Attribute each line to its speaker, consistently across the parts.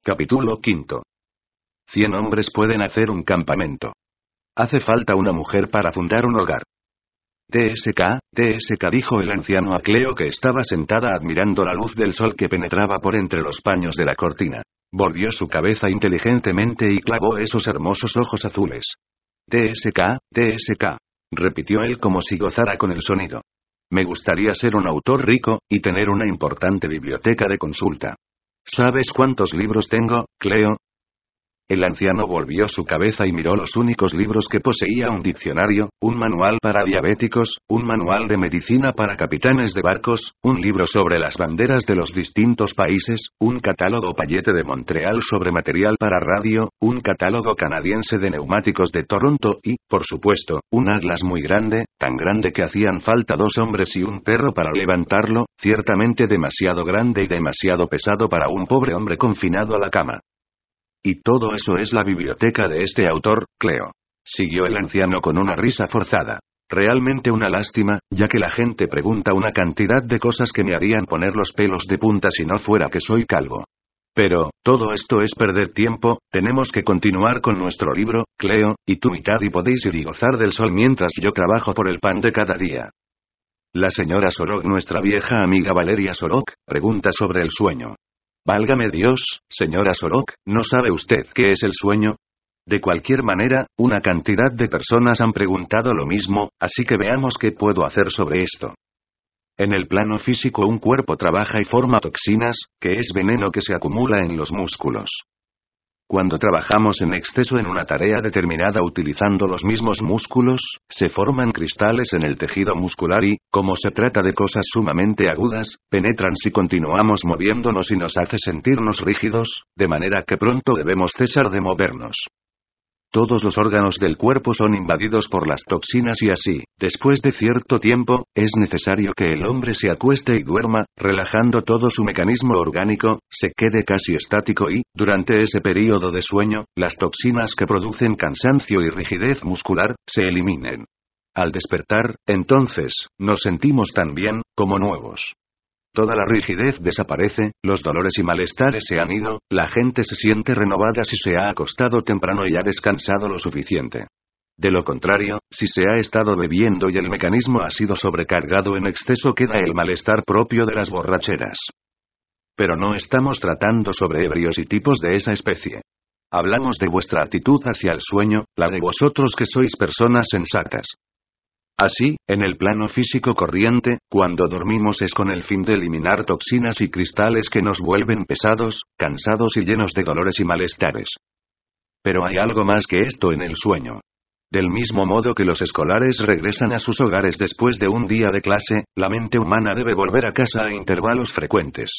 Speaker 1: Capítulo 5. 100 hombres pueden hacer un campamento. Hace falta una mujer para fundar un hogar. TSK, dijo el anciano a Cleo, que estaba sentada admirando la luz del sol que penetraba por entre los paños de la cortina. Volvió su cabeza inteligentemente y clavó esos hermosos ojos azules. TSK, repitió él como si gozara con el sonido. Me gustaría ser un autor rico, y tener una importante biblioteca de consulta. ¿Sabes cuántos libros tengo, Cleo? El anciano volvió su cabeza y miró los únicos libros que poseía: un diccionario, un manual para diabéticos, un manual de medicina para capitanes de barcos, un libro sobre las banderas de los distintos países, un catálogo Payette de Montreal sobre material para radio, un catálogo canadiense de neumáticos de Toronto y, por supuesto, un atlas muy grande, tan grande que hacían falta 2 hombres y un perro para levantarlo, ciertamente demasiado grande y demasiado pesado para un pobre hombre confinado a la cama. Y todo eso es la biblioteca de este autor, Cleo. Siguió el anciano con una risa forzada. Realmente una lástima, ya que la gente pregunta una cantidad de cosas que me harían poner los pelos de punta si no fuera que soy calvo. Pero, todo esto es perder tiempo. Tenemos que continuar con nuestro libro, Cleo, y tú y Caddy podéis ir y gozar del sol mientras yo trabajo por el pan de cada día. La señora Sorok, nuestra vieja amiga Valeria Sorok, pregunta sobre el sueño. Válgame Dios, señora Sorok, ¿no sabe usted qué es el sueño? De cualquier manera, una cantidad de personas han preguntado lo mismo, así que veamos qué puedo hacer sobre esto. En el plano físico, un cuerpo trabaja y forma toxinas, que es veneno que se acumula en los músculos. Cuando trabajamos en exceso en una tarea determinada utilizando los mismos músculos, se forman cristales en el tejido muscular y, como se trata de cosas sumamente agudas, penetran si continuamos moviéndonos y nos hace sentirnos rígidos, de manera que pronto debemos cesar de movernos. Todos los órganos del cuerpo son invadidos por las toxinas y así, después de cierto tiempo, es necesario que el hombre se acueste y duerma, relajando todo su mecanismo orgánico, se quede casi estático y, durante ese período de sueño, las toxinas que producen cansancio y rigidez muscular, se eliminen. Al despertar, entonces, nos sentimos tan bien, como nuevos. Toda la rigidez desaparece, los dolores y malestares se han ido, la gente se siente renovada si se ha acostado temprano y ha descansado lo suficiente. De lo contrario, si se ha estado bebiendo y el mecanismo ha sido sobrecargado en exceso, queda el malestar propio de las borracheras. Pero no estamos tratando sobre ebrios y tipos de esa especie. Hablamos de vuestra actitud hacia el sueño, la de vosotros que sois personas sensatas. Así, en el plano físico corriente, cuando dormimos es con el fin de eliminar toxinas y cristales que nos vuelven pesados, cansados y llenos de dolores y malestares. Pero hay algo más que esto en el sueño. Del mismo modo que los escolares regresan a sus hogares después de un día de clase, la mente humana debe volver a casa a intervalos frecuentes.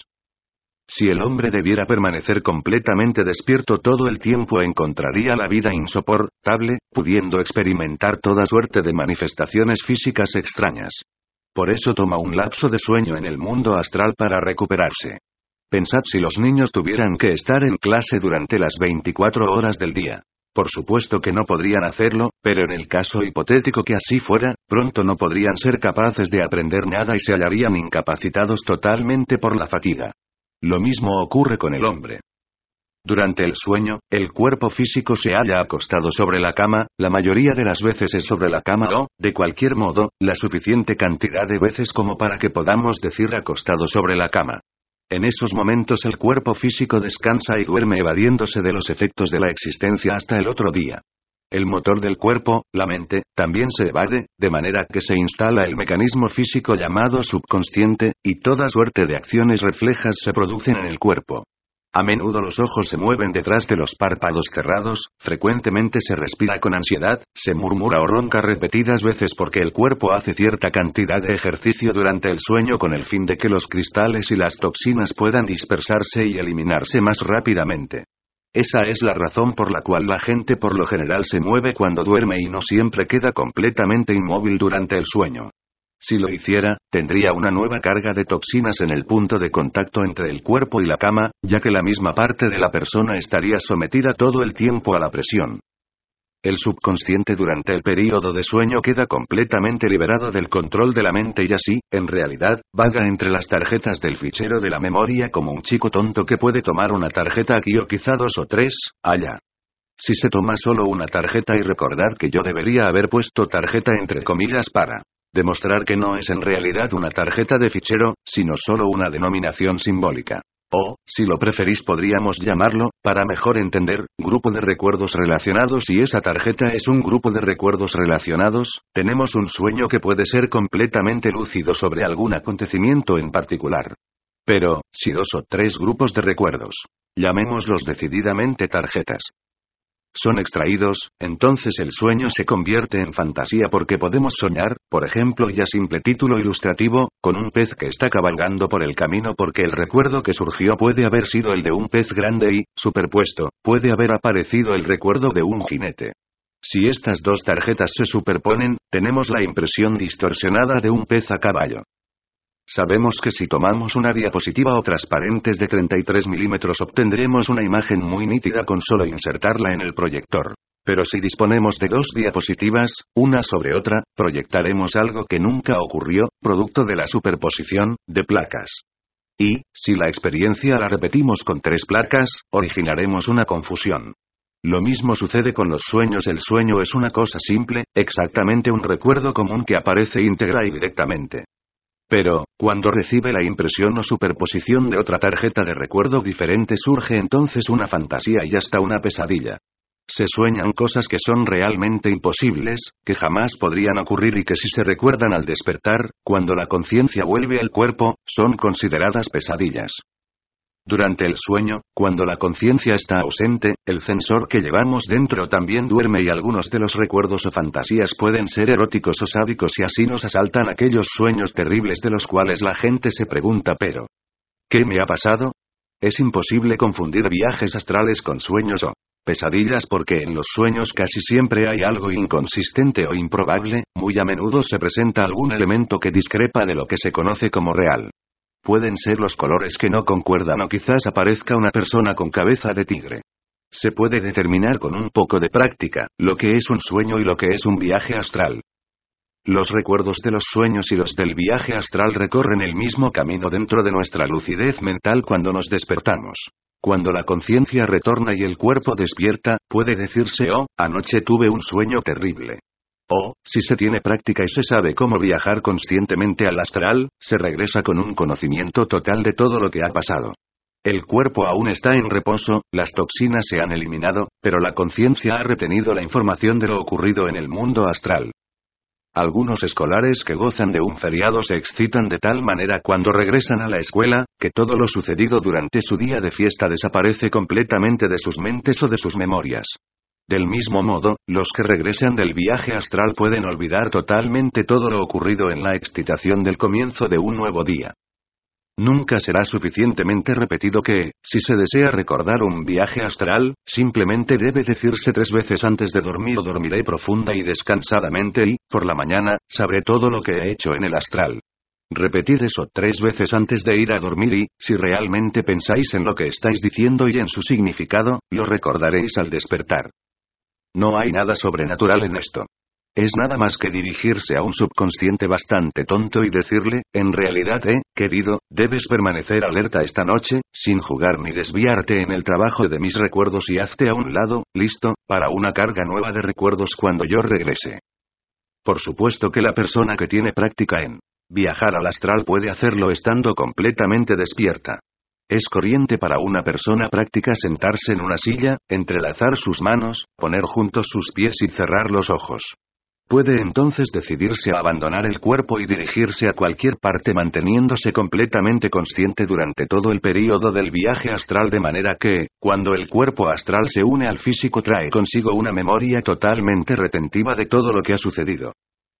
Speaker 1: Si el hombre debiera permanecer completamente despierto todo el tiempo, encontraría la vida insoportable, pudiendo experimentar toda suerte de manifestaciones físicas extrañas. Por eso toma un lapso de sueño en el mundo astral para recuperarse. Pensad si los niños tuvieran que estar en clase durante las 24 horas del día. Por supuesto que no podrían hacerlo, pero en el caso hipotético que así fuera, pronto no podrían ser capaces de aprender nada y se hallarían incapacitados totalmente por la fatiga. Lo mismo ocurre con el hombre. Durante el sueño, el cuerpo físico se halla acostado sobre la cama, la mayoría de las veces es sobre la cama o, de cualquier modo, la suficiente cantidad de veces como para que podamos decir acostado sobre la cama. En esos momentos el cuerpo físico descansa y duerme evadiéndose de los efectos de la existencia hasta el otro día. El motor del cuerpo, la mente, también se evade, de manera que se instala el mecanismo físico llamado subconsciente, y toda suerte de acciones reflejas se producen en el cuerpo. A menudo los ojos se mueven detrás de los párpados cerrados, frecuentemente se respira con ansiedad, se murmura o ronca repetidas veces porque el cuerpo hace cierta cantidad de ejercicio durante el sueño con el fin de que los cristales y las toxinas puedan dispersarse y eliminarse más rápidamente. Esa es la razón por la cual la gente por lo general se mueve cuando duerme y no siempre queda completamente inmóvil durante el sueño. Si lo hiciera, tendría una nueva carga de toxinas en el punto de contacto entre el cuerpo y la cama, ya que la misma parte de la persona estaría sometida todo el tiempo a la presión. El subconsciente durante el período de sueño queda completamente liberado del control de la mente y así, en realidad, vaga entre las tarjetas del fichero de la memoria como un chico tonto que puede tomar una tarjeta aquí o quizá 2 o 3, allá. Si se toma solo una tarjeta y recordad que yo debería haber puesto tarjeta entre comillas para demostrar que no es en realidad una tarjeta de fichero, sino solo una denominación simbólica. O, si lo preferís podríamos llamarlo, para mejor entender, grupo de recuerdos relacionados y esa tarjeta es un grupo de recuerdos relacionados, tenemos un sueño que puede ser completamente lúcido sobre algún acontecimiento en particular. Pero, si 2 o 3 grupos de recuerdos, llamémoslos decididamente tarjetas, son extraídos, entonces el sueño se convierte en fantasía porque podemos soñar, por ejemplo y a simple título ilustrativo, con un pez que está cabalgando por el camino porque el recuerdo que surgió puede haber sido el de un pez grande y, superpuesto, puede haber aparecido el recuerdo de un jinete. Si estas dos tarjetas se superponen, tenemos la impresión distorsionada de un pez a caballo. Sabemos que si tomamos una diapositiva o transparentes de 33 milímetros obtendremos una imagen muy nítida con solo insertarla en el proyector. Pero si disponemos de 2 diapositivas, una sobre otra, proyectaremos algo que nunca ocurrió, producto de la superposición de placas. Y, si la experiencia la repetimos con 3 placas, originaremos una confusión. Lo mismo sucede con los sueños. El sueño es una cosa simple, exactamente un recuerdo común que aparece íntegra y directamente. Pero, cuando recibe la impresión o superposición de otra tarjeta de recuerdo diferente surge entonces una fantasía y hasta una pesadilla. Se sueñan cosas que son realmente imposibles, que jamás podrían ocurrir y que si se recuerdan al despertar, cuando la conciencia vuelve al cuerpo, son consideradas pesadillas. Durante el sueño, cuando la conciencia está ausente, el sensor que llevamos dentro también duerme y algunos de los recuerdos o fantasías pueden ser eróticos o sádicos y así nos asaltan aquellos sueños terribles de los cuales la gente se pregunta pero ¿qué me ha pasado? Es imposible confundir viajes astrales con sueños o pesadillas porque en los sueños casi siempre hay algo inconsistente o improbable, muy a menudo se presenta algún elemento que discrepa de lo que se conoce como real. Pueden ser los colores que no concuerdan o quizás aparezca una persona con cabeza de tigre. Se puede determinar con un poco de práctica, lo que es un sueño y lo que es un viaje astral. Los recuerdos de los sueños y los del viaje astral recorren el mismo camino dentro de nuestra lucidez mental cuando nos despertamos. Cuando la conciencia retorna y el cuerpo despierta, puede decirse anoche tuve un sueño terrible. O, si se tiene práctica y se sabe cómo viajar conscientemente al astral, se regresa con un conocimiento total de todo lo que ha pasado. El cuerpo aún está en reposo, las toxinas se han eliminado, pero la conciencia ha retenido la información de lo ocurrido en el mundo astral. Algunos escolares que gozan de un feriado se excitan de tal manera cuando regresan a la escuela, que todo lo sucedido durante su día de fiesta desaparece completamente de sus mentes o de sus memorias. Del mismo modo, los que regresan del viaje astral pueden olvidar totalmente todo lo ocurrido en la excitación del comienzo de un nuevo día. Nunca será suficientemente repetido que, si se desea recordar un viaje astral, simplemente debe decirse 3 veces antes de dormir o dormiré profunda y descansadamente y, por la mañana, sabré todo lo que he hecho en el astral. Repetid eso 3 veces antes de ir a dormir y, si realmente pensáis en lo que estáis diciendo y en su significado, lo recordaréis al despertar. No hay nada sobrenatural en esto. Es nada más que dirigirse a un subconsciente bastante tonto y decirle, en realidad, querido, debes permanecer alerta esta noche, sin jugar ni desviarte en el trabajo de mis recuerdos y hazte a un lado, listo, para una carga nueva de recuerdos cuando yo regrese. Por supuesto que la persona que tiene práctica en viajar al astral puede hacerlo estando completamente despierta. Es corriente para una persona práctica sentarse en una silla, entrelazar sus manos, poner juntos sus pies y cerrar los ojos. Puede entonces decidirse a abandonar el cuerpo y dirigirse a cualquier parte manteniéndose completamente consciente durante todo el período del viaje astral de manera que, cuando el cuerpo astral se une al físico trae consigo una memoria totalmente retentiva de todo lo que ha sucedido.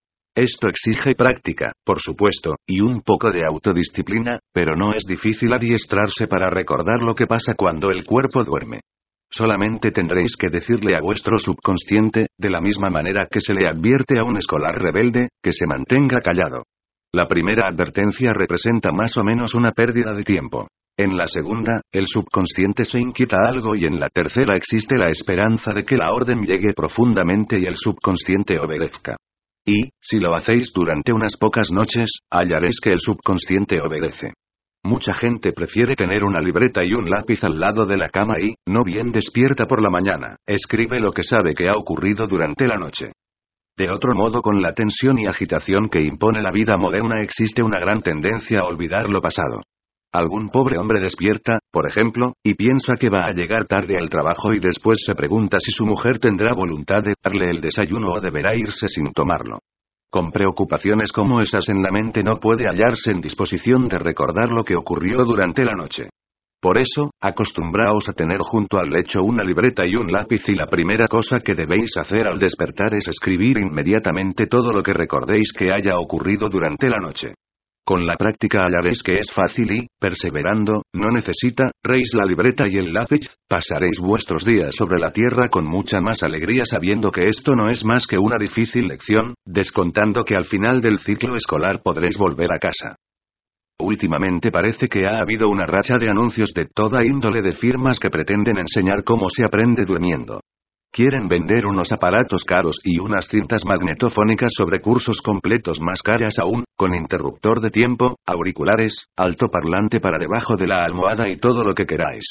Speaker 1: Esto exige práctica, por supuesto, y un poco de autodisciplina, pero no es difícil adiestrarse para recordar lo que pasa cuando el cuerpo duerme. Solamente tendréis que decirle a vuestro subconsciente, de la misma manera que se le advierte a un escolar rebelde, que se mantenga callado. La primera advertencia representa más o menos una pérdida de tiempo. En la segunda, el subconsciente se inquieta algo y en la tercera existe la esperanza de que la orden llegue profundamente y el subconsciente obedezca. Y, si lo hacéis durante unas pocas noches, hallaréis que el subconsciente obedece. Mucha gente prefiere tener una libreta y un lápiz al lado de la cama y, no bien despierta por la mañana, escribe lo que sabe que ha ocurrido durante la noche. De otro modo, con la tensión y agitación que impone la vida moderna existe una gran tendencia a olvidar lo pasado. Algún pobre hombre despierta, por ejemplo, y piensa que va a llegar tarde al trabajo y después se pregunta si su mujer tendrá voluntad de darle el desayuno o deberá irse sin tomarlo. Con preocupaciones como esas en la mente no puede hallarse en disposición de recordar lo que ocurrió durante la noche. Por eso, acostumbraos a tener junto al lecho una libreta y un lápiz y la primera cosa que debéis hacer al despertar es escribir inmediatamente todo lo que recordéis que haya ocurrido durante la noche. Con la práctica hallaréis que es fácil y, perseverando, no necesitaréis la libreta y el lápiz, pasaréis vuestros días sobre la tierra con mucha más alegría sabiendo que esto no es más que una difícil lección, descontando que al final del ciclo escolar podréis volver a casa. Últimamente parece que ha habido una racha de anuncios de toda índole de firmas que pretenden enseñar cómo se aprende durmiendo. Quieren vender unos aparatos caros y unas cintas magnetofónicas sobre cursos completos más caras aún, con interruptor de tiempo, auriculares, altoparlante para debajo de la almohada y todo lo que queráis.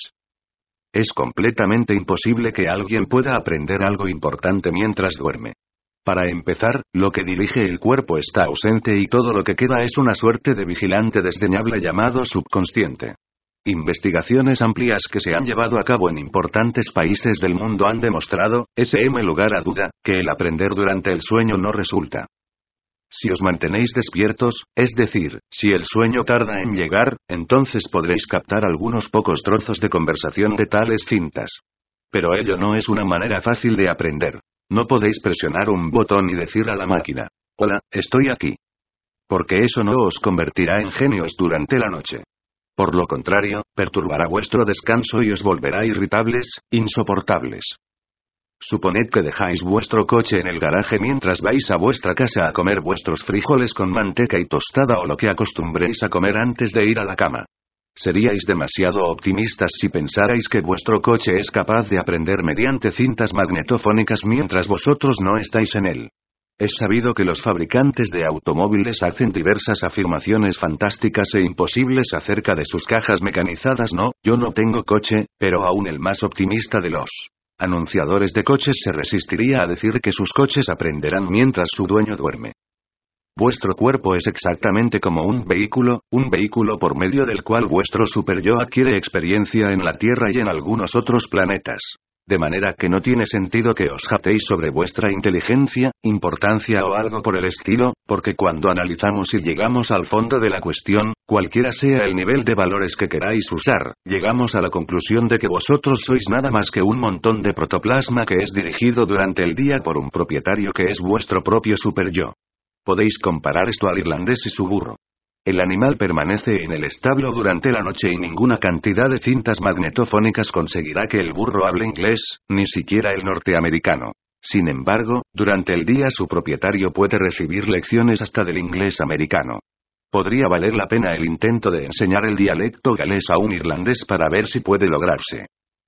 Speaker 1: Es completamente imposible que alguien pueda aprender algo importante mientras duerme. Para empezar, lo que dirige el cuerpo está ausente y todo lo que queda es una suerte de vigilante desdeñable llamado subconsciente. Investigaciones amplias que se han llevado a cabo en importantes países del mundo han demostrado, sin lugar a duda, que el aprender durante el sueño no resulta. Si os mantenéis despiertos, es decir, si el sueño tarda en llegar, entonces podréis captar algunos pocos trozos de conversación de tales cintas. Pero ello no es una manera fácil de aprender. No podéis presionar un botón y decir a la máquina, «Hola, estoy aquí». Porque eso no os convertirá en genios durante la noche. Por lo contrario, perturbará vuestro descanso y os volverá irritables, insoportables. Suponed que dejáis vuestro coche en el garaje mientras vais a vuestra casa a comer vuestros frijoles con manteca y tostada o lo que acostumbréis a comer antes de ir a la cama. Seríais demasiado optimistas si pensarais que vuestro coche es capaz de aprender mediante cintas magnetofónicas mientras vosotros no estáis en él. Es sabido que los fabricantes de automóviles hacen diversas afirmaciones fantásticas e imposibles acerca de sus cajas mecanizadas. No, yo no tengo coche, pero aún el más optimista de los anunciadores de coches se resistiría a decir que sus coches aprenderán mientras su dueño duerme. Vuestro cuerpo es exactamente como un vehículo por medio del cual vuestro superyo adquiere experiencia en la Tierra y en algunos otros planetas. De manera que no tiene sentido que os jactéis sobre vuestra inteligencia, importancia o algo por el estilo, porque cuando analizamos y llegamos al fondo de la cuestión, cualquiera sea el nivel de valores que queráis usar, llegamos a la conclusión de que vosotros sois nada más que un montón de protoplasma que es dirigido durante el día por un propietario que es vuestro propio superyo. Podéis comparar esto al irlandés y su burro. El animal permanece en el establo durante la noche y ninguna cantidad de cintas magnetofónicas conseguirá que el burro hable inglés, ni siquiera el norteamericano. Sin embargo, durante el día su propietario puede recibir lecciones hasta del inglés americano. Podría valer la pena el intento de enseñar el dialecto galés a un irlandés para ver si puede lograrse.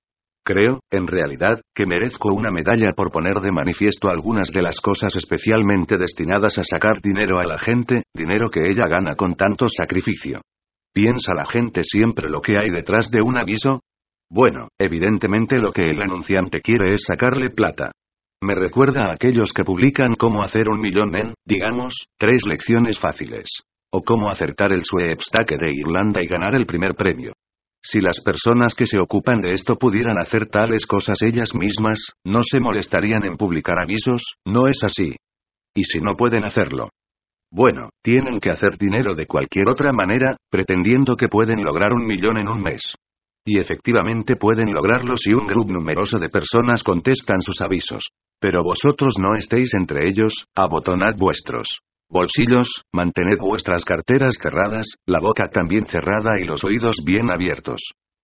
Speaker 1: Creo, en realidad, que merezco una medalla por poner de manifiesto algunas de las cosas especialmente destinadas a sacar dinero a la gente, dinero que ella gana con tanto sacrificio. ¿Piensa la gente siempre lo que hay detrás de un aviso? Bueno, evidentemente lo que el anunciante quiere es sacarle plata. Me recuerda a aquellos que publican cómo hacer 1 millón en, digamos, 3 lecciones fáciles. O cómo acertar el sweepstake de Irlanda y ganar el primer premio. Si las personas que se ocupan de esto pudieran hacer tales cosas ellas mismas, no se molestarían en publicar avisos, ¿no es así? ¿Y si no pueden hacerlo? Bueno, tienen que hacer dinero de cualquier otra manera, pretendiendo que pueden lograr 1 millón en un mes. Y efectivamente pueden lograrlo si un grupo numeroso de personas contestan sus avisos. Pero vosotros no estéis entre ellos, abotonad vuestros bolsillos, mantened vuestras carteras cerradas, la boca también cerrada y los oídos bien abiertos.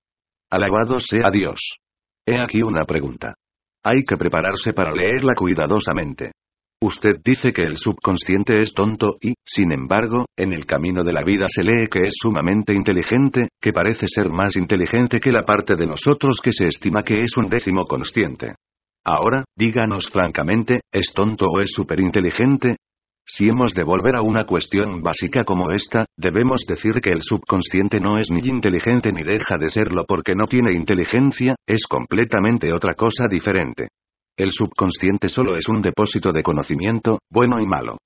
Speaker 1: Alabado sea Dios. He aquí una pregunta. Hay que prepararse para leerla cuidadosamente. Usted dice que el subconsciente es tonto y, sin embargo, en el camino de la vida se lee que es sumamente inteligente, que parece ser más inteligente que la parte de nosotros que se estima que es un décimo consciente. Ahora, díganos francamente, ¿es tonto o es superinteligente? Si hemos de volver a una cuestión básica como esta, debemos decir que el subconsciente no es ni inteligente ni deja de serlo porque no tiene inteligencia, es completamente otra cosa diferente. El subconsciente solo es un depósito de conocimiento, bueno y malo.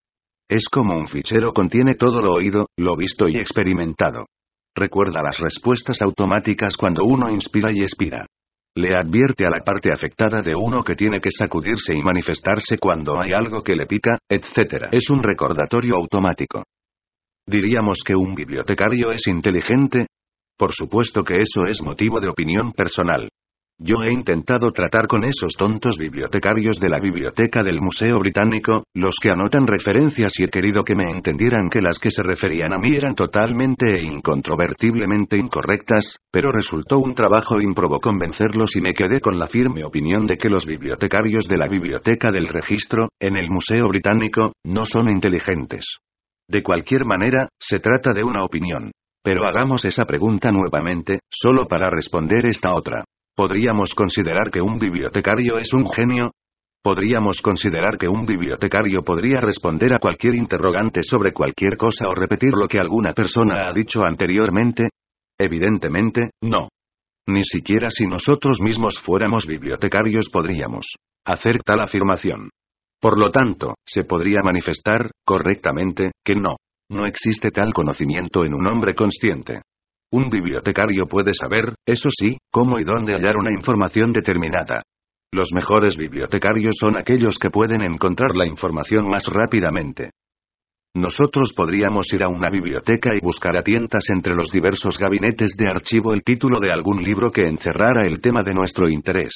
Speaker 1: Es como un fichero, contiene todo lo oído, lo visto y experimentado. Recuerda las respuestas automáticas cuando uno inspira y expira. Le advierte a la parte afectada de uno que tiene que sacudirse y manifestarse cuando hay algo que le pica, etc. Es un recordatorio automático. ¿Diríamos que un bibliotecario es inteligente? Por supuesto que eso es motivo de opinión personal. Yo he intentado tratar con esos tontos bibliotecarios de la biblioteca del Museo Británico, los que anotan referencias, y he querido que me entendieran que las que se referían a mí eran totalmente e incontrovertiblemente incorrectas, pero resultó un trabajo ímprobo convencerlos y me quedé con la firme opinión de que los bibliotecarios de la biblioteca del registro, en el Museo Británico, no son inteligentes. De cualquier manera, se trata de una opinión. Pero hagamos esa pregunta nuevamente, solo para responder esta otra. ¿Podríamos considerar que un bibliotecario es un genio? ¿Podríamos considerar que un bibliotecario podría responder a cualquier interrogante sobre cualquier cosa o repetir lo que alguna persona ha dicho anteriormente? Evidentemente, no. Ni siquiera si nosotros mismos fuéramos bibliotecarios podríamos hacer tal afirmación. Por lo tanto, se podría manifestar, correctamente, que no existe tal conocimiento en un hombre consciente. Un bibliotecario puede saber, eso sí, cómo y dónde hallar una información determinada. Los mejores bibliotecarios son aquellos que pueden encontrar la información más rápidamente. Nosotros podríamos ir a una biblioteca y buscar a tientas entre los diversos gabinetes de archivo el título de algún libro que encerrara el tema de nuestro interés.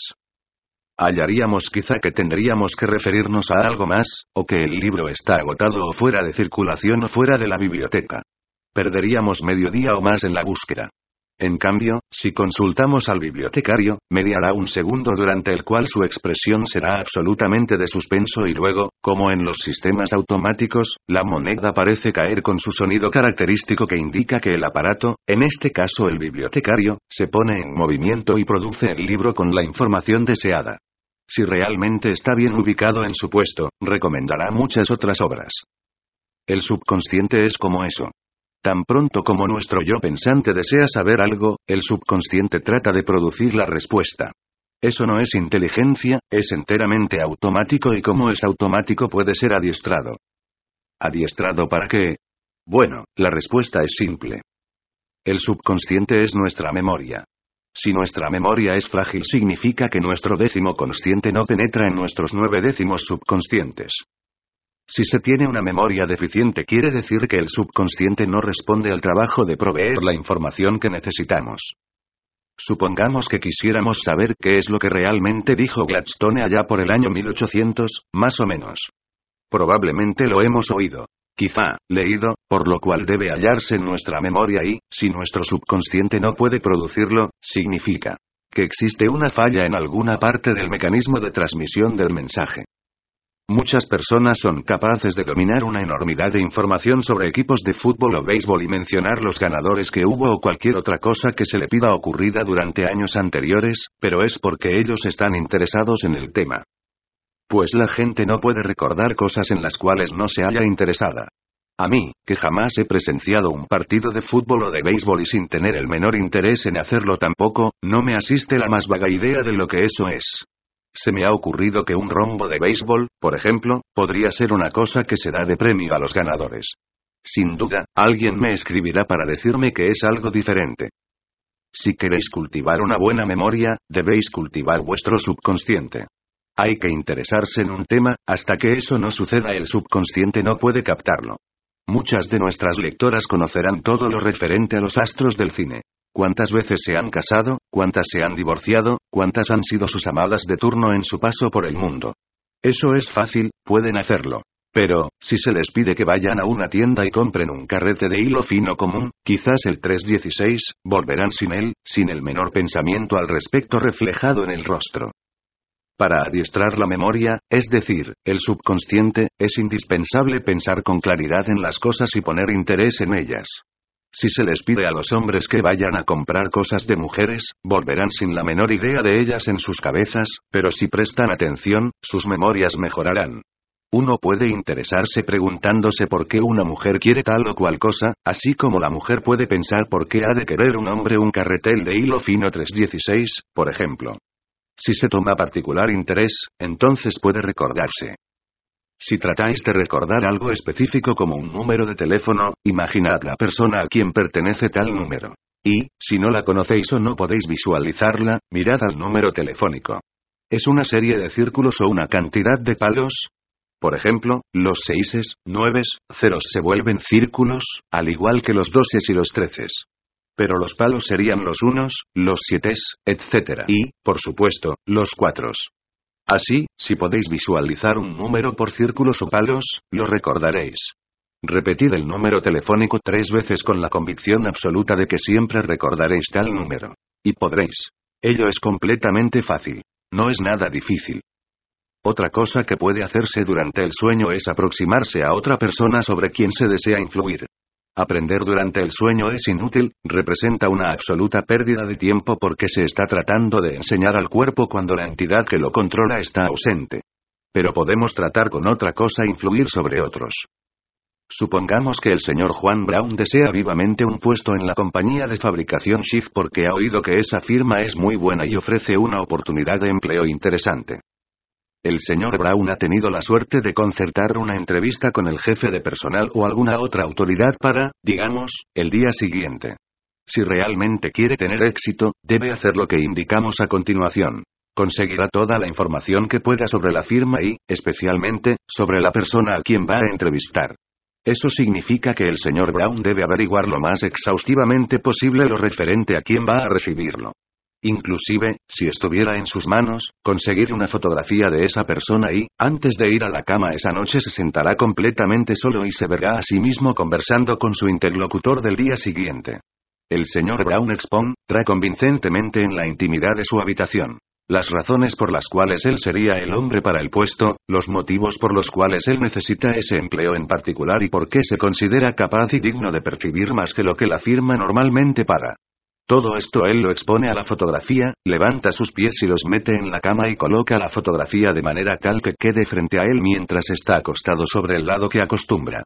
Speaker 1: Hallaríamos quizá que tendríamos que referirnos a algo más, o que el libro está agotado o fuera de circulación o fuera de la biblioteca. Perderíamos medio día o más en la búsqueda. En cambio, si consultamos al bibliotecario, mediará un segundo durante el cual su expresión será absolutamente de suspenso y luego, como en los sistemas automáticos, la moneda parece caer con su sonido característico que indica que el aparato, en este caso el bibliotecario, se pone en movimiento y produce el libro con la información deseada. Si realmente está bien ubicado en su puesto, recomendará muchas otras obras. El subconsciente es como eso. Tan pronto como nuestro yo pensante desea saber algo, el subconsciente trata de producir la respuesta. Eso no es inteligencia, es enteramente automático, y como es automático puede ser adiestrado. ¿Adiestrado para qué? Bueno, la respuesta es simple. El subconsciente es nuestra memoria. Si nuestra memoria es frágil, significa que nuestro décimo consciente no penetra en nuestros 9 décimos subconscientes. Si se tiene una memoria deficiente, quiere decir que el subconsciente no responde al trabajo de proveer la información que necesitamos. Supongamos que quisiéramos saber qué es lo que realmente dijo Gladstone allá por el año 1800, más o menos. Probablemente lo hemos oído, quizá, leído, por lo cual debe hallarse en nuestra memoria y, si nuestro subconsciente no puede producirlo, significa que existe una falla en alguna parte del mecanismo de transmisión del mensaje. Muchas personas son capaces de dominar una enormidad de información sobre equipos de fútbol o béisbol y mencionar los ganadores que hubo o cualquier otra cosa que se le pida ocurrida durante años anteriores, pero es porque ellos están interesados en el tema. Pues la gente no puede recordar cosas en las cuales no se haya interesada. A mí, que jamás he presenciado un partido de fútbol o de béisbol y sin tener el menor interés en hacerlo tampoco, no me asiste la más vaga idea de lo que eso es. Se me ha ocurrido que un rombo de béisbol, por ejemplo, podría ser una cosa que se da de premio a los ganadores. Sin duda, alguien me escribirá para decirme que es algo diferente. Si queréis cultivar una buena memoria, debéis cultivar vuestro subconsciente. Hay que interesarse en un tema, hasta que eso no suceda el subconsciente no puede captarlo. Muchas de nuestras lectoras conocerán todo lo referente a los astros del cine. ¿Cuántas veces se han casado? ¿Cuántas se han divorciado? ¿Cuántas han sido sus amadas de turno en su paso por el mundo? Eso es fácil, pueden hacerlo. Pero, si se les pide que vayan a una tienda y compren un carrete de hilo fino común, quizás el 316, volverán sin él, sin el menor pensamiento al respecto reflejado en el rostro. Para adiestrar la memoria, es decir, el subconsciente, es indispensable pensar con claridad en las cosas y poner interés en ellas. Si se les pide a los hombres que vayan a comprar cosas de mujeres, volverán sin la menor idea de ellas en sus cabezas, pero si prestan atención, sus memorias mejorarán. Uno puede interesarse preguntándose por qué una mujer quiere tal o cual cosa, así como la mujer puede pensar por qué ha de querer un hombre un carretel de hilo fino 316, por ejemplo. Si se toma particular interés, entonces puede recordarse. Si tratáis de recordar algo específico como un número de teléfono, imaginad la persona a quien pertenece tal número. Y, si no la conocéis o no podéis visualizarla, mirad al número telefónico. ¿Es una serie de círculos o una cantidad de palos? Por ejemplo, los 6, 9, ceros se vuelven círculos, al igual que los 12 y los 13. Pero los palos serían los 1, los 7, etc. Y, por supuesto, los 4. Así, si podéis visualizar un número por círculos o palos, lo recordaréis. Repetid el número telefónico 3 veces con la convicción absoluta de que siempre recordaréis tal número. Y podréis. Ello es completamente fácil. No es nada difícil. Otra cosa que puede hacerse durante el sueño es aproximarse a otra persona sobre quien se desea influir. Aprender durante el sueño es inútil, representa una absoluta pérdida de tiempo porque se está tratando de enseñar al cuerpo cuando la entidad que lo controla está ausente. Pero podemos tratar con otra cosa influir sobre otros. Supongamos que el señor Juan Brown desea vivamente un puesto en la compañía de fabricación Schiff porque ha oído que esa firma es muy buena y ofrece una oportunidad de empleo interesante. El señor Brown ha tenido la suerte de concertar una entrevista con el jefe de personal o alguna otra autoridad para, digamos, el día siguiente. Si realmente quiere tener éxito, debe hacer lo que indicamos a continuación. Conseguirá toda la información que pueda sobre la firma y, especialmente, sobre la persona a quien va a entrevistar. Eso significa que el señor Brown debe averiguar lo más exhaustivamente posible lo referente a quién va a recibirlo. Inclusive, si estuviera en sus manos, conseguir una fotografía de esa persona y, antes de ir a la cama esa noche se sentará completamente solo y se verá a sí mismo conversando con su interlocutor del día siguiente. El señor Brown expondrá convincentemente en la intimidad de su habitación las razones por las cuales él sería el hombre para el puesto, los motivos por los cuales él necesita ese empleo en particular y por qué se considera capaz y digno de percibir más que lo que la firma normalmente paga. Todo esto él lo expone a la fotografía, levanta sus pies y los mete en la cama y coloca la fotografía de manera tal que quede frente a él mientras está acostado sobre el lado que acostumbra.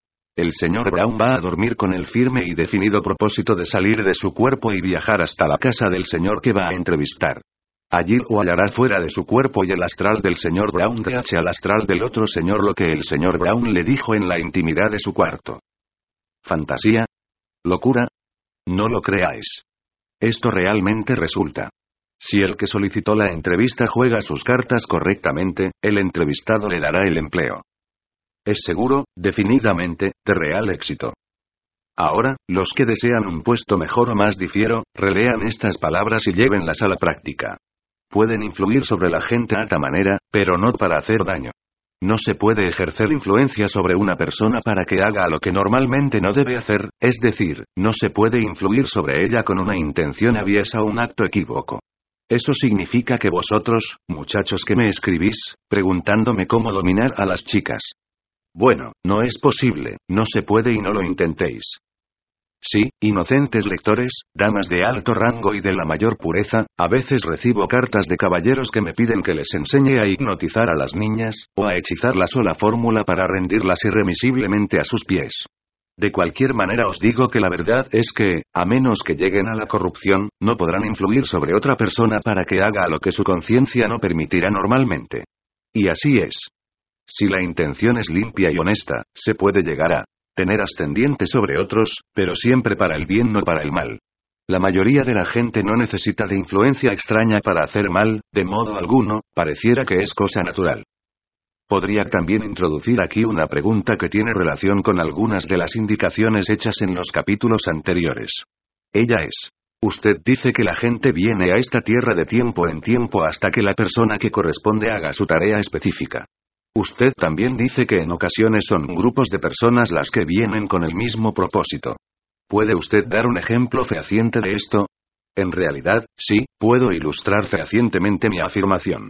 Speaker 1: El señor Brown va a dormir con el firme y definido propósito de salir de su cuerpo y viajar hasta la casa del señor que va a entrevistar. Allí lo hallará fuera de su cuerpo y el astral del señor Brown DH al astral del otro señor lo que el señor Brown le dijo en la intimidad de su cuarto. ¿Fantasía? ¿Locura? No lo creáis. Esto realmente resulta. Si el que solicitó la entrevista juega sus cartas correctamente, el entrevistado le dará el empleo. Es seguro, definidamente, de real éxito. Ahora, los que desean un puesto mejor o más difiero, relean estas palabras y llévenlas a la práctica. Pueden influir sobre la gente a tal manera, pero no para hacer daño. No se puede ejercer influencia sobre una persona para que haga lo que normalmente no debe hacer, es decir, no se puede influir sobre ella con una intención aviesa o un acto equívoco. Eso significa que vosotros, muchachos que me escribís, preguntándome cómo dominar a las chicas. Bueno, no es posible, no se puede y no lo intentéis. Sí, inocentes lectores, damas de alto rango y de la mayor pureza, a veces recibo cartas de caballeros que me piden que les enseñe a hipnotizar a las niñas, o a hechizarlas o la fórmula para rendirlas irremisiblemente a sus pies. De cualquier manera os digo que la verdad es que, a menos que lleguen a la corrupción, no podrán influir sobre otra persona para que haga lo que su conciencia no permitirá normalmente. Y así es. Si la intención es limpia y honesta, se puede llegar a tener ascendiente sobre otros, pero siempre para el bien no para el mal. La mayoría de la gente no necesita de influencia extraña para hacer mal, de modo alguno, pareciera que es cosa natural. Podría también introducir aquí una pregunta que tiene relación con algunas de las indicaciones hechas en los capítulos anteriores. Ella es: usted dice que la gente viene a esta tierra de tiempo en tiempo hasta que la persona que corresponde haga su tarea específica. Usted también dice que en ocasiones son grupos de personas las que vienen con el mismo propósito. ¿Puede usted dar un ejemplo fehaciente de esto? En realidad, sí, puedo ilustrar fehacientemente mi afirmación.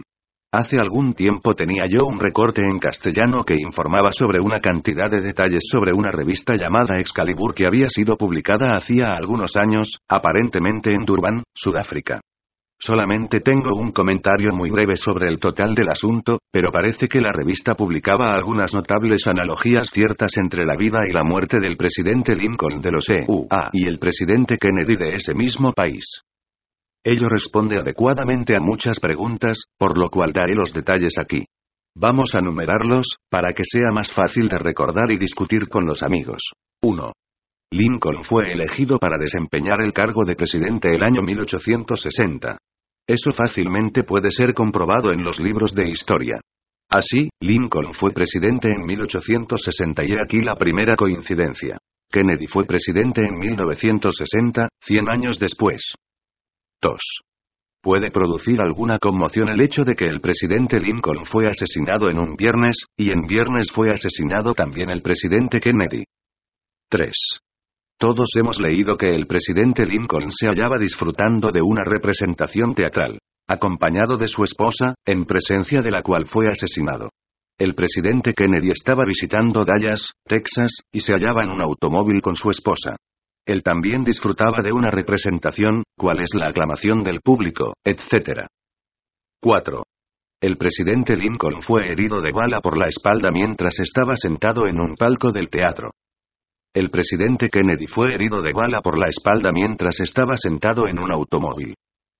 Speaker 1: Hace algún tiempo tenía yo un recorte en castellano que informaba sobre una cantidad de detalles sobre una revista llamada Excalibur que había sido publicada hacía algunos años, aparentemente en Durban, Sudáfrica. Solamente tengo un comentario muy breve sobre el total del asunto, pero parece que la revista publicaba algunas notables analogías ciertas entre la vida y la muerte del presidente Lincoln de los EUA y el presidente Kennedy de ese mismo país. Ello responde adecuadamente a muchas preguntas, por lo cual daré los detalles aquí. Vamos a numerarlos, para que sea más fácil de recordar y discutir con los amigos. 1. Lincoln fue elegido para desempeñar el cargo de presidente el año 1860. Eso fácilmente puede ser comprobado en los libros de historia. Así, Lincoln fue presidente en 1860 y aquí la primera coincidencia. Kennedy fue presidente en 1960, 100 años después. 2. Puede producir alguna conmoción el hecho de que el presidente Lincoln fue asesinado en un viernes, y en viernes fue asesinado también el presidente Kennedy. 3. Todos hemos leído que el presidente Lincoln se hallaba disfrutando de una representación teatral, acompañado de su esposa, en presencia de la cual fue asesinado. El presidente Kennedy estaba visitando Dallas, Texas, y se hallaba en un automóvil con su esposa. Él también disfrutaba de una representación, cual es la aclamación del público, etc. 4. El presidente Lincoln fue herido de bala por la espalda mientras estaba sentado en un palco del teatro. El presidente Kennedy fue herido de bala por la espalda mientras estaba sentado en un automóvil.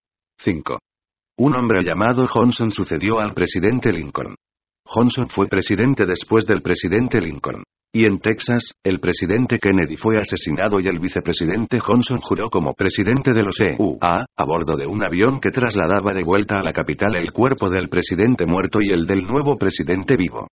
Speaker 1: 5. Un hombre llamado Johnson sucedió al presidente Lincoln. Johnson fue presidente después del presidente Lincoln. Y en Texas, el presidente Kennedy fue asesinado y el vicepresidente Johnson juró como presidente de los EUA, a bordo de un avión que trasladaba de vuelta a la capital el cuerpo del presidente muerto y el del nuevo presidente vivo.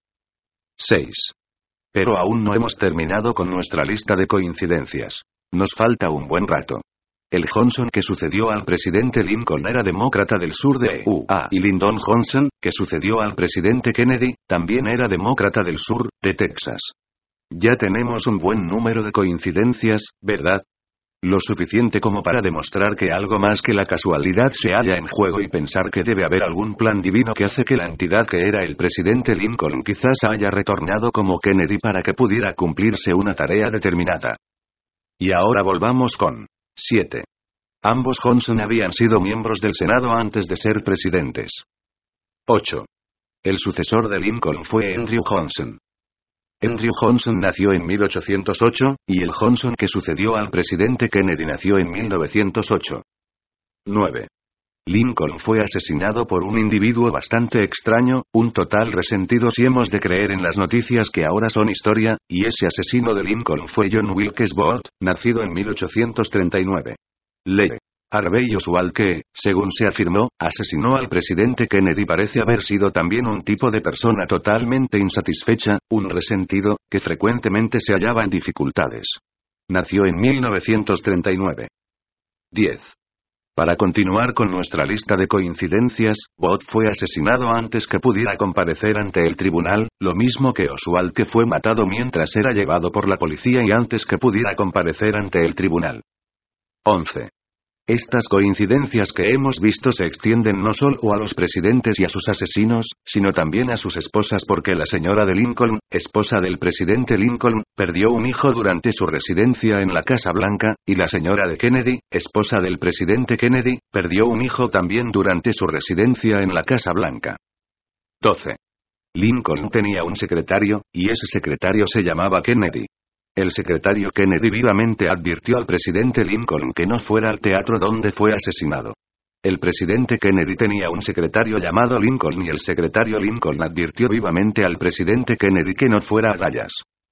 Speaker 1: 6. Pero aún no hemos terminado con nuestra lista de coincidencias. Nos falta un buen rato. El Johnson que sucedió al presidente Lincoln era demócrata del sur de EUA y Lyndon Johnson, que sucedió al presidente Kennedy, también era demócrata del sur, de Texas. Ya tenemos un buen número de coincidencias, ¿verdad? Lo suficiente como para demostrar que algo más que la casualidad se halla en juego y pensar que debe haber algún plan divino que hace que la entidad que era el presidente Lincoln quizás haya retornado como Kennedy para que pudiera cumplirse una tarea determinada. Y ahora volvamos con 7. Ambos Johnson habían sido miembros del Senado antes de ser presidentes. 8. El sucesor de Lincoln fue Andrew Johnson. Andrew Johnson nació en 1808, y el Johnson que sucedió al presidente Kennedy nació en 1908. 9. Lincoln fue asesinado por un individuo bastante extraño, un total resentido si hemos de creer en las noticias que ahora son historia, y ese asesino de Lincoln fue John Wilkes Booth, nacido en 1839. Lee Harvey Oswald que, según se afirmó, asesinó al presidente Kennedy parece haber sido también un tipo de persona totalmente insatisfecha, un resentido, que frecuentemente se hallaba en dificultades. Nació en 1939. 10. Para continuar con nuestra lista de coincidencias, Booth fue asesinado antes que pudiera comparecer ante el tribunal, lo mismo que Oswald que fue matado mientras era llevado por la policía y antes que pudiera comparecer ante el tribunal. 11. Estas coincidencias que hemos visto se extienden no solo a los presidentes y a sus asesinos, sino también a sus esposas porque la señora de Lincoln, esposa del presidente Lincoln, perdió un hijo durante su residencia en la Casa Blanca, y la señora de Kennedy, esposa del presidente Kennedy, perdió un hijo también durante su residencia en la Casa Blanca. 12. Lincoln tenía un secretario, y ese secretario se llamaba Kennedy. El secretario Kennedy vivamente advirtió al presidente Lincoln que no fuera al teatro donde fue asesinado. El presidente Kennedy tenía un secretario llamado Lincoln y el secretario Lincoln advirtió vivamente al presidente Kennedy que no fuera a Dallas.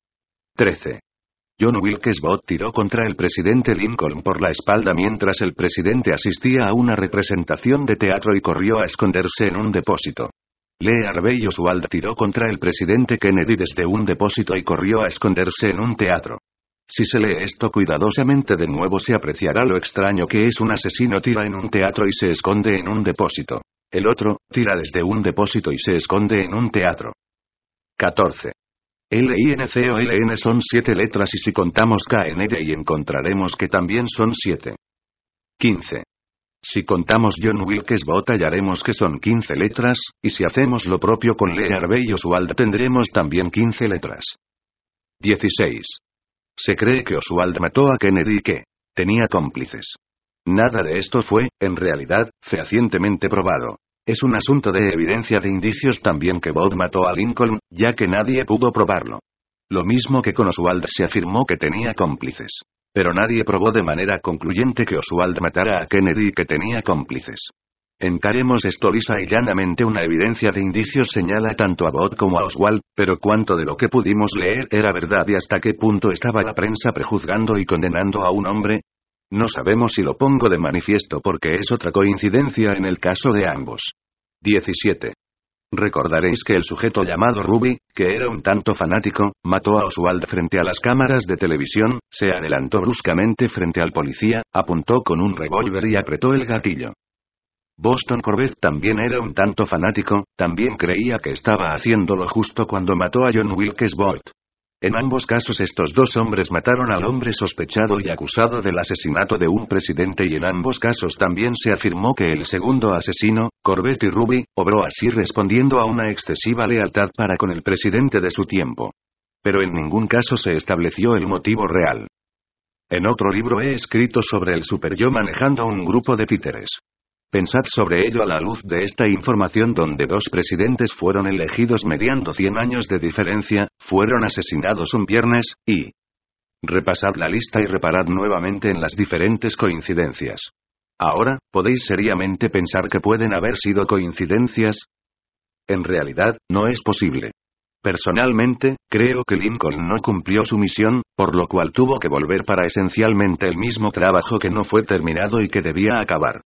Speaker 1: 13. John Wilkes Booth tiró contra el presidente Lincoln por la espalda mientras el presidente asistía a una representación de teatro y corrió a esconderse en un depósito. Lee Harvey Oswald tiró contra el presidente Kennedy desde un depósito y corrió a esconderse en un teatro. Si se lee esto cuidadosamente de nuevo se apreciará lo extraño que es un asesino tira en un teatro y se esconde en un depósito. El otro, tira desde un depósito y se esconde en un teatro. 14. LINCOLN son 7 letras y si contamos KND y encontraremos que también son 7. 15. Si contamos John Wilkes Booth hallaremos que son 15 letras, y si hacemos lo propio con Lee Harvey Oswald tendremos también 15 letras. 16. Se cree que Oswald mató a Kennedy y que tenía cómplices. Nada de esto fue, en realidad, fehacientemente probado. Es un asunto de evidencia de indicios también que Booth mató a Lincoln, ya que nadie pudo probarlo. Lo mismo que con Oswald se afirmó que tenía cómplices. Pero nadie probó de manera concluyente que Oswald matara a Kennedy y que tenía cómplices. Encaremos esto lisa y llanamente. Una evidencia de indicios señala tanto a Booth como a Oswald, pero cuánto de lo que pudimos leer era verdad y hasta qué punto estaba la prensa prejuzgando y condenando a un hombre. No sabemos si lo pongo de manifiesto porque es otra coincidencia en el caso de ambos. 17. Recordaréis que el sujeto llamado Ruby, que era un tanto fanático, mató a Oswald frente a las cámaras de televisión, se adelantó bruscamente frente al policía, apuntó con un revólver y apretó el gatillo. Boston Corbett también era un tanto fanático, también creía que estaba haciendo lo justo cuando mató a John Wilkes Booth. En ambos casos estos dos hombres mataron al hombre sospechado y acusado del asesinato de un presidente y en ambos casos también se afirmó que el segundo asesino, Corbett y Ruby, obró así respondiendo a una excesiva lealtad para con el presidente de su tiempo. Pero en ningún caso se estableció el motivo real. En otro libro he escrito sobre el superyo manejando un grupo de títeres. Pensad sobre ello a la luz de esta información donde dos presidentes fueron elegidos mediando 100 años de diferencia, fueron asesinados un viernes, y... Repasad la lista y reparad nuevamente en las diferentes coincidencias. Ahora, ¿podéis seriamente pensar que pueden haber sido coincidencias? En realidad, no es posible. Personalmente, creo que Lincoln no cumplió su misión, por lo cual tuvo que volver para esencialmente el mismo trabajo que no fue terminado y que debía acabar.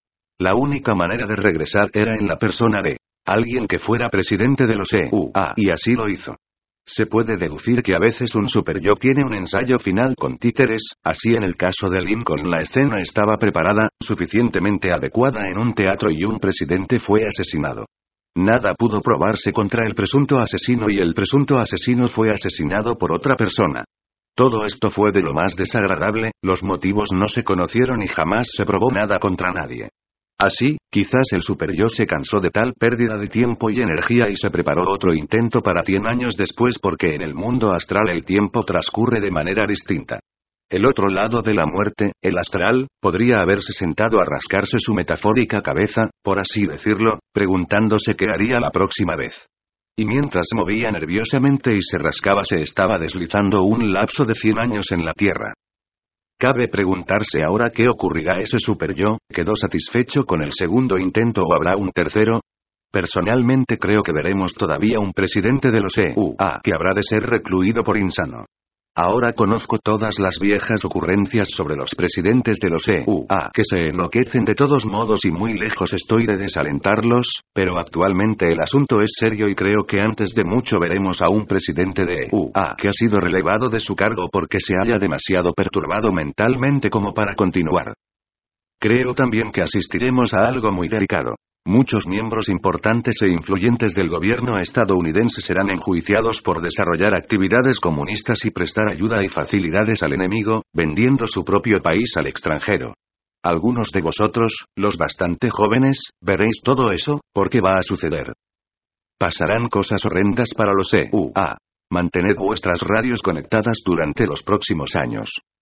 Speaker 1: La única manera de regresar era en la persona de alguien que fuera presidente de los EUA, y así lo hizo. Se puede deducir que a veces un superyo tiene un ensayo final con títeres, así en el caso de Lincoln la escena estaba preparada, suficientemente adecuada en un teatro y un presidente fue asesinado. Nada pudo probarse contra el presunto asesino y el presunto asesino fue asesinado por otra persona. Todo esto fue de lo más desagradable, los motivos no se conocieron y jamás se probó nada contra nadie. Así, quizás el superyo se cansó de tal pérdida de tiempo y energía y se preparó otro intento para 100 años después porque en el mundo astral el tiempo transcurre de manera distinta. El otro lado de la muerte, el astral, podría haberse sentado a rascarse su metafórica cabeza, por así decirlo, preguntándose qué haría la próxima vez. Y mientras se movía nerviosamente y se rascaba se estaba deslizando un lapso de 100 años en la Tierra. Cabe preguntarse ahora qué ocurrirá. ¿Ese superyo quedó satisfecho con el segundo intento o habrá un tercero? Personalmente creo que veremos todavía un presidente de los EUA que habrá de ser recluido por insano. Ahora conozco todas las viejas ocurrencias sobre los presidentes de los EUA que se enloquecen de todos modos y muy lejos estoy de desalentarlos, pero actualmente el asunto es serio y creo que antes de mucho veremos a un presidente de EUA que ha sido relevado de su cargo porque se haya demasiado perturbado mentalmente como para continuar. Creo también que asistiremos a algo muy delicado. Muchos miembros importantes e influyentes del gobierno estadounidense serán enjuiciados por desarrollar actividades comunistas y prestar ayuda y facilidades al enemigo, vendiendo su propio país al extranjero. Algunos de vosotros, los bastante jóvenes, veréis todo eso, porque va a suceder. Pasarán cosas horrendas para los EUA. Mantened vuestras radios conectadas durante los próximos años.